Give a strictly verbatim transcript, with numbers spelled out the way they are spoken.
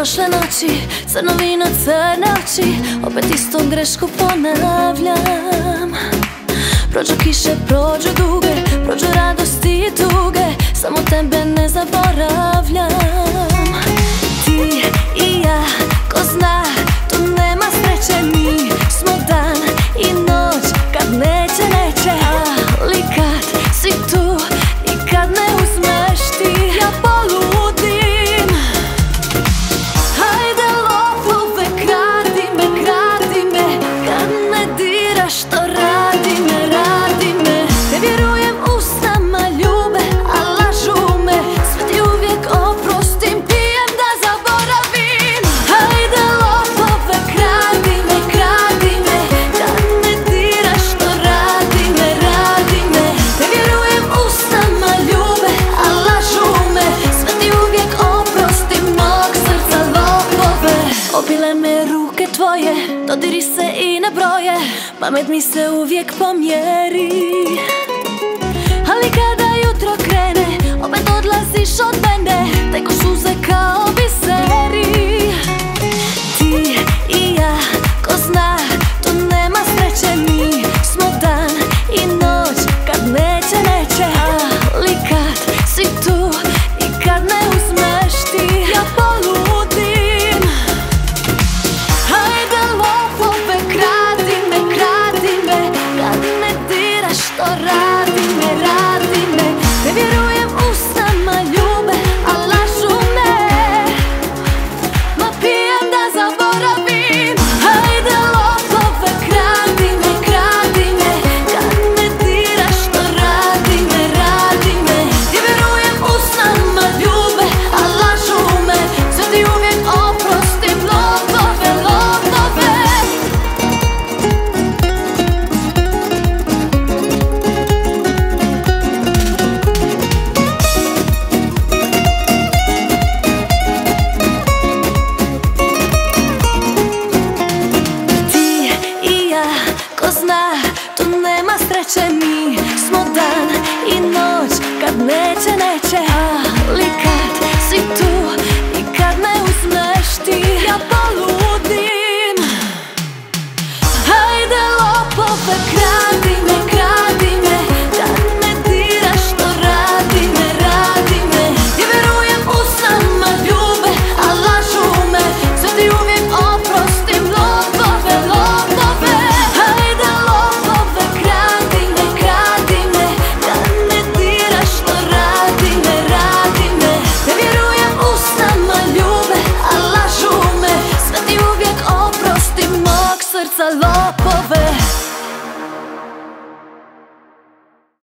prošle noći, crno vino, crne oči, opet istu grešku ponavljam. Prođu kiše, prođu duge, prođu radosti i tuge, samo tebe ne zaboravljam. Ti i ja, ko zna, tu nema sreće, mi smo dan i noć, kad neće, neće. Ali kad si tu i kad ne uzmeš ti, ja poludim. Hajde lopove, kradi me, kradi me, kad me diraš, to radi me, radi me. Ne vjerujem usnama ljube, a lažu me, sve ti uvijek oprostim, pijem da zaboravim. Hajde lopove, kradi me, kradi me, kad me diraš, to radi me, radi me. Ne vjerujem usnama ljube, a lažu me, sve ti uvijek oprostim, mog srca lopove. Obile me ruke tvoje, dodiri se i ne broje, pamet mi se uvijek pomjeri. Ali kada jutro krene, opet odlaziš od mene, tek u suze kao biseri. Ti i ja, ko zna, tu nema sreće, mi smo dan i noć, kad neće, neće. Ali kad si tu i kad ne uzmeš ti, ja poludim. Hajde lopove, kradi me, kradi me, kad me diraš, to radi me, radi me. Ne vjerujem usnama ljube, a lažu me, ma pijem da zaboravim. Hajde lopove, kradi me, kradi me, kad me diraš, to radi me, radi me. Ne vjerujem usnama ljube, a lažu me, sve ti uvijek oprostim, lopove, lopove. Ti i ja, ko zna, tu nema sreće, mi smo dan i noć, kad neće, neće. Ali kad si tu i kad ne uzmeš ti, ja poludim. Hajde lopove, kradi me, kradi me, kad me diraš, to radi me, radi me. Ne vjerujem usnama ljube, a lažu me, sve ti uvijek oprostim, lopove, lopove. Hajde lopove, kradi me, kradi me, kad me diraš, to radi me, radi me. Ne vjerujem usnama ljube, a lažu me, sve ti uvijek oprostim, mog srca lopove.